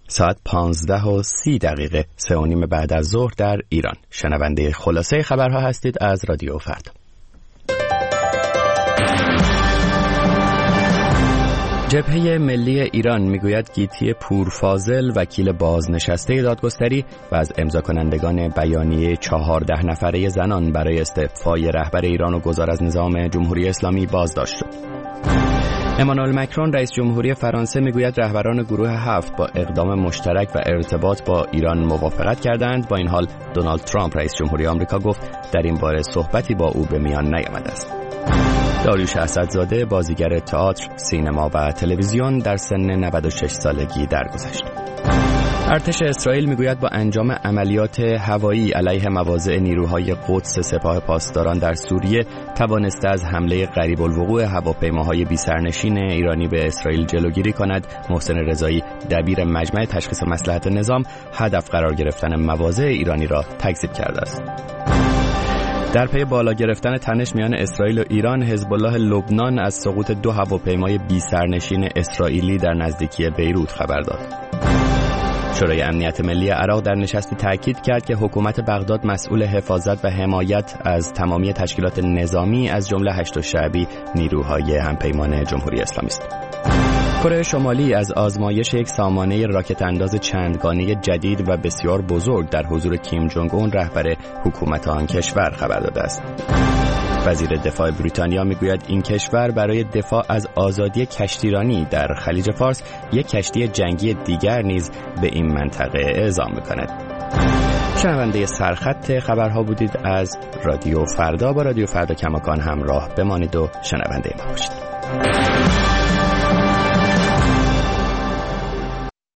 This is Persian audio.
ساعت 15:30 3:30 بعد از ظهر در ایران. شنونده خلاصه خبرها هستید از رادیو فردا. جبهه ملی ایران میگوید گیتی پورفاضل وکیل بازنشسته دادگستری و از امضا کنندگان بیانیه 14 نفره زنان برای استعفای رهبر ایران و گذار از نظام جمهوری اسلامی بازداشت شد. امانوئل مکرون رئیس جمهوری فرانسه میگوید رهبران گروه 7 با اقدام مشترک و ارتباط با ایران موافقت کردند. با این حال دونالد ترامپ رئیس جمهوری آمریکا گفت در این باره صحبتی با او به میان نیامده است. داریوش اسدزاده بازیگر تئاتر، سینما و تلویزیون در سن 96 سالگی درگذشت. ارتش اسرائیل میگوید با انجام عملیات هوایی علیه مواضع نیروهای قدس سپاه پاسداران در سوریه توانسته از حمله قریب الوقوع هواپیماهای بی‌سرنشین ایرانی به اسرائیل جلوگیری کند. محسن رضایی دبیر مجمع تشخیص مصلحت نظام هدف قرار گرفتن مواضع ایرانی را تکذیب کرده است. در پی بالا گرفتن تنش میان اسرائیل و ایران، حزب الله لبنان از سقوط 2 هواپیمای بی‌سرنشین اسرائیلی در نزدیکی بیروت خبر داد. شورای امنیت ملی عراق در نشستی تاکید کرد که حکومت بغداد مسئول حفاظت و حمایت از تمامی تشکیلات نظامی از جمله هشت شعبی نیروهای همپیمان جمهوری اسلامی است. کره شمالی از آزمایش یک سامانه راکت انداز چندگانه جدید و بسیار بزرگ در حضور کیم جونگ اون رهبر حکومت آن کشور خبر داده است. وزیر دفاع بریتانیا میگوید این کشور برای دفاع از آزادی کشتیرانی در خلیج فارس یک کشتی جنگی دیگر نیز به این منطقه اعزام میکند. شنونده سرخط خبرها بودید از رادیو فردا. با رادیو فردا کماکان همراه بمانید و شنونده ما باشید.